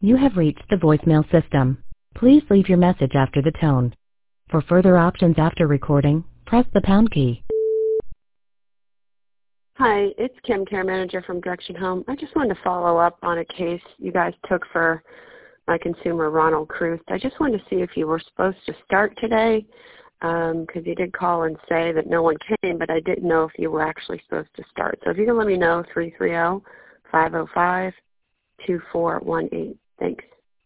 You have reached the voicemail system. Please leave your message after the tone. For further options after recording, press the pound key. Hi, it's Kim, care manager from Direction Home. I just wanted to follow up on a case you guys took for my consumer, Ronald Cruz. I just wanted to see if you were supposed to start today, because you did call and say that no one came, but I didn't know if you were actually supposed to start. So if you can let me know, 330-505-2418. Thanks.